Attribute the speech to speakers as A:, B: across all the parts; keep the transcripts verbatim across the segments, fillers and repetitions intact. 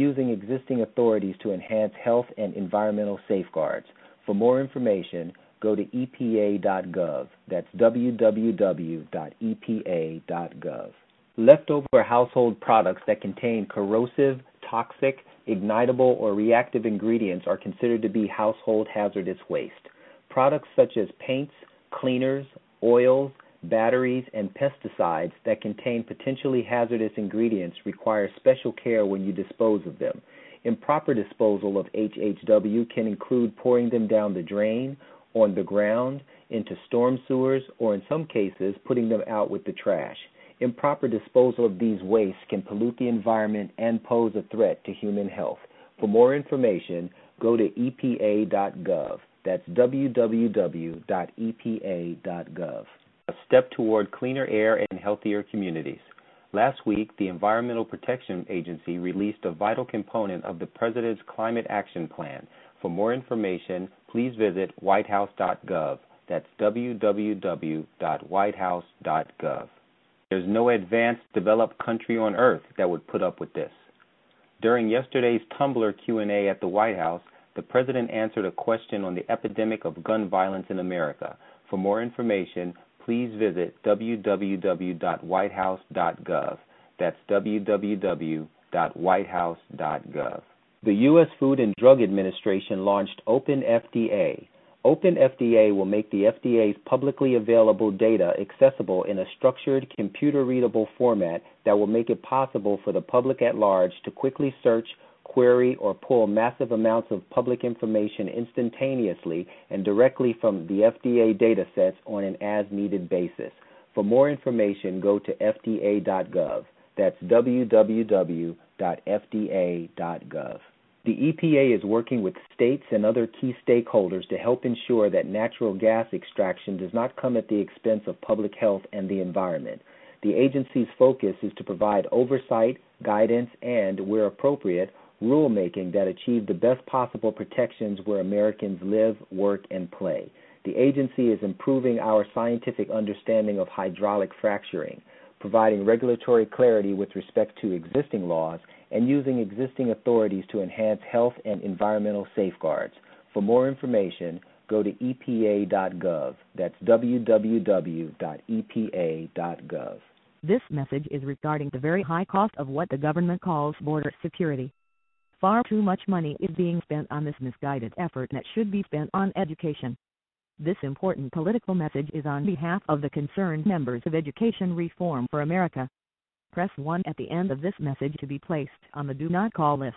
A: using existing authorities to enhance health and environmental safeguards. For more information, go to E P A dot gov. That's w w w dot e p a dot gov. Leftover household products that contain corrosive, toxic, ignitable, or reactive ingredients are considered to be household hazardous waste. Products such as paints, cleaners, oils, batteries, and pesticides that contain potentially hazardous ingredients require special care when you dispose of them. Improper disposal of H H W can include pouring them down the drain, on the ground, into storm sewers, or in some cases, putting them out with the trash. Improper disposal of these wastes can pollute the environment and pose a threat to human health. For more information, go to E P A dot gov. That's w w w dot e p a dot gov. A step toward cleaner air and healthier communities. Last week, the Environmental Protection Agency released a vital component of the President's Climate Action Plan. For more information, please visit white house dot gov. That's w w w dot white house dot gov. There's no advanced developed country on earth that would put up with this. During yesterday's Tumblr Q and A at the White House, the President answered a question on the epidemic of gun violence in America. For more information, please visit w w w dot white house dot gov. That's w w w dot white house dot gov. The U S Food and Drug Administration launched Open F D A. Open F D A will make the F D A's publicly available data accessible in a structured, computer-readable format that will make it possible for the public at large to quickly search, query, or pull massive amounts of public information instantaneously and directly from the F D A data sets on an as-needed basis. For more information, go to f d a dot gov. That's w w w dot f d a dot gov. The E P A is working with states and other key stakeholders to help ensure that natural gas extraction does not come at the expense of public health and the environment. The agency's focus is to provide oversight, guidance, and, where appropriate, rulemaking that achieve the best possible protections where Americans live, work, and play. The agency is improving our scientific understanding of hydraulic fracturing, providing regulatory clarity with respect to existing laws, and using existing authorities to enhance health and environmental safeguards. For more information, go to e p a dot gov. That's w w w dot e p a dot gov.
B: This message is regarding the very high cost of what the government calls border security. Far too much money is being spent on this misguided effort that should be spent on education. This important political message is on behalf of the concerned members of Education Reform for America. Press one at the end of this message to be placed on the Do Not Call list.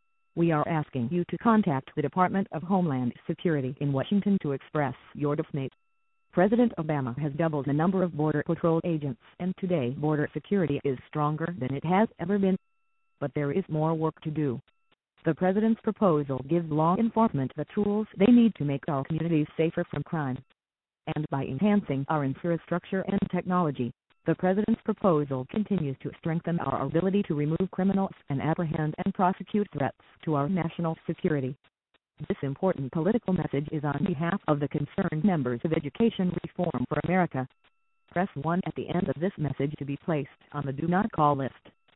B: We are asking you to contact the Department of Homeland Security in Washington to express your dismay. President Obama has doubled the number of Border Patrol agents, and today border security is stronger than it has ever been. But there is more work to do. The President's proposal gives law enforcement the tools they need to make our communities safer from crime. And by enhancing our infrastructure and technology, the President's proposal continues to strengthen our ability to remove criminals and apprehend and prosecute threats to our national security. This important political message is on behalf of the concerned members of Education Reform for America. Press one at the end of this message to be placed on the Do Not Call list.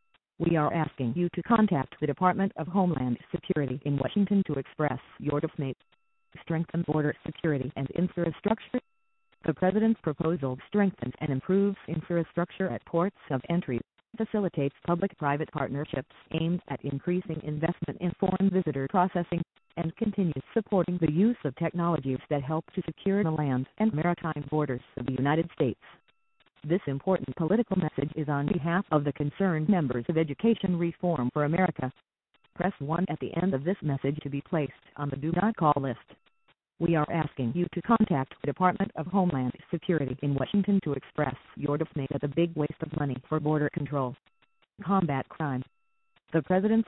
B: We are asking you to contact the Department of Homeland Security in Washington to express your dismay. Strengthen border security and infrastructure. The President's proposal strengthens and improves infrastructure at ports of entry, facilitates public-private partnerships aimed at increasing investment in foreign visitor processing, and continues supporting the use of technologies that help to secure the land and maritime borders of the United States. This important political message is on behalf of the concerned members of Education Reform for America. Press one at the end of this message to be placed on the Do Not Call list. We are asking you to contact the Department of Homeland Security in Washington to express your dismay at the big waste of money for border control. Combat crime. The President's